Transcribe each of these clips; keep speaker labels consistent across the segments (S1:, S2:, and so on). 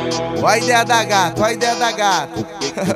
S1: Ó a ideia da gata, ó a ideia da gata.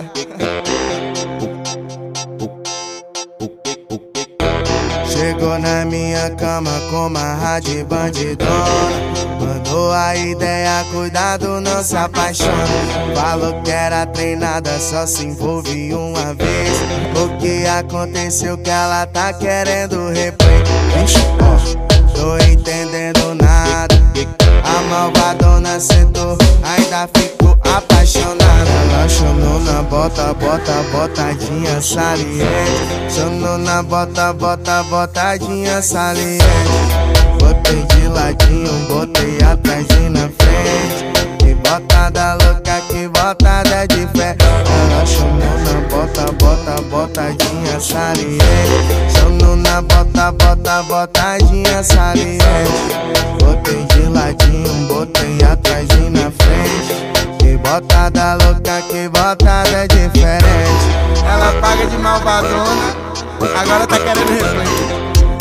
S1: Chegou na minha cama com uma rádio bandidona. Mandou a ideia, cuidado, não se apaixona. Falou que era treinada, só se envolve uma vez. O que aconteceu que ela tá querendo replay? Vixe, ó, tô entendendo nada. A malvadona sentou, ainda ficou apaixonada. Ela chamou na bota, botadinha saliente. Chamou na bota, botadinha saliente. Botei de ladinho, botei atrás e na frente. Que botada louca, que botada de fé. Ela chamou na bota, botadinha saliente. Chamou na bota, botadinha saliente. Botei de ladinho, botei atrás e na frente. Que botada louca, que botada diferente. Ela paga de malvadona, agora tá querendo replay.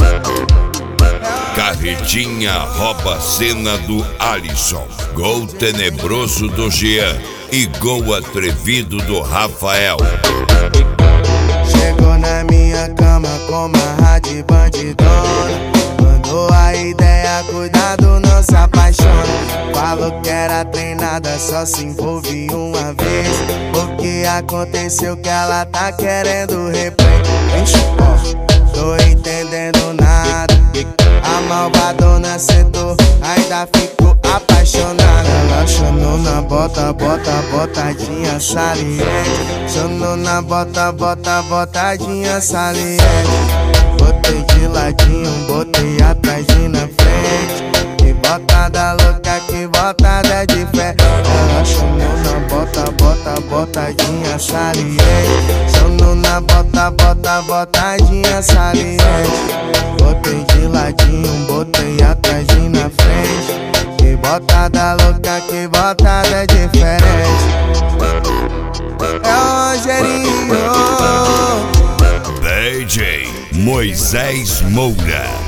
S2: Carretinha rouba a cena do Alisson. Gol tenebroso do Jean e gol atrevido do Rafael.
S1: Chegou na minha cama com uma rádio bandidona. Mandou a ideia, cuidado, não se apaixona. Falou que era treinada, só se envolve uma vez. O que aconteceu que ela tá querendo replay? Vixe, ó, tô entendendo nada. A malvadona sentou, ainda ficou apaixonada. Ela chamou na bota, botadinha saliente. Chamou na bota, botadinha saliente. Botei de ladinho, botei atrás e na frente. Que botada louca, que botada de fé. Ela chamou na bota, botadinha saliente. Chamou na bota, botadinha saliente. Botei de ladinho, botei atrás e na frente. Que botada louca, que botada diferente. É o Rogerinho.
S2: DJ Moisés Moura.